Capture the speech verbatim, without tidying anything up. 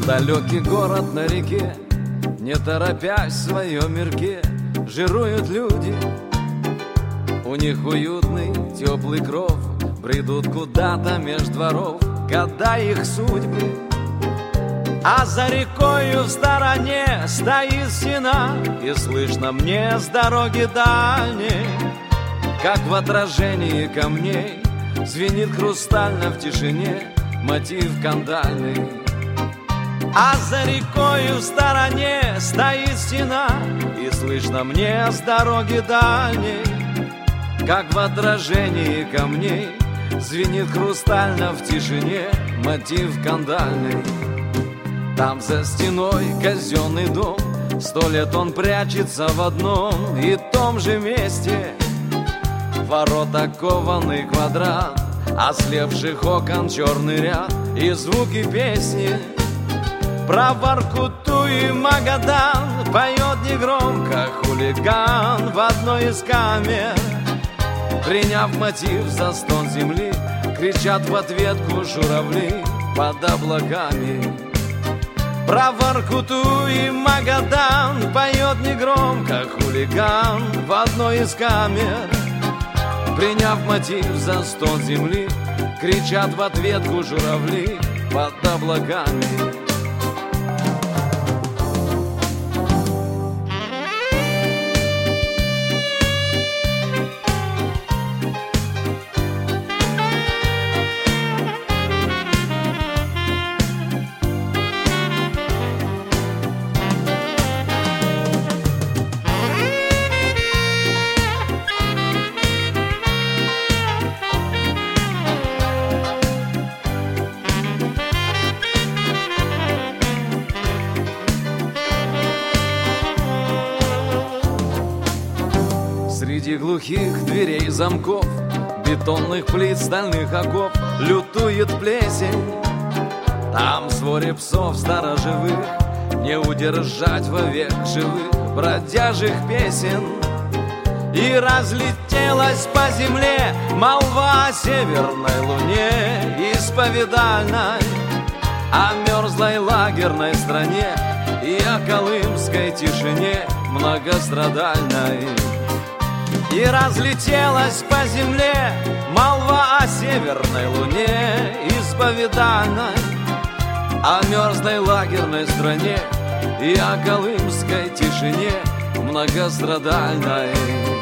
Далекий город на реке, не торопясь в своем мирке, жируют люди. У них уютный, теплый кров, бредут куда-то меж дворов, года их судьбы. А за рекою в стороне стоит стена, и слышно мне с дороги дальней, как в отражении камней звенит хрустально в тишине мотив кандальный. А за рекою в стороне стоит стена, и слышно мне с дороги дальней, как в отражении камней звенит хрустально в тишине мотив кандальный. Там за стеной казенный дом, сто лет он прячется в одном и том же месте. Ворота кованый квадрат, ослепших окон черный ряд и звуки песни. Про Воркуту и Магадан поет негромко хулиган в одной из камер. Приняв мотив за стон земли, кричат в ответку журавли под облаками. Про Воркуту и Магадан поет негромко хулиган в одной из камер. Приняв мотив за стон земли, кричат в ответку журавли под облаками. Среди глухих дверей замков, бетонных плит, стальных оков лютует плесень. Там в своре псов сторожевых не удержать вовек живых бродяжих песен. И разлетелась по земле молва о северной луне исповедальной, о мерзлой лагерной стране и о колымской тишине многострадальной. И разлетелась по земле молва о северной луне исповедальной, о мерзлой лагерной стране и о колымской тишине многострадальной.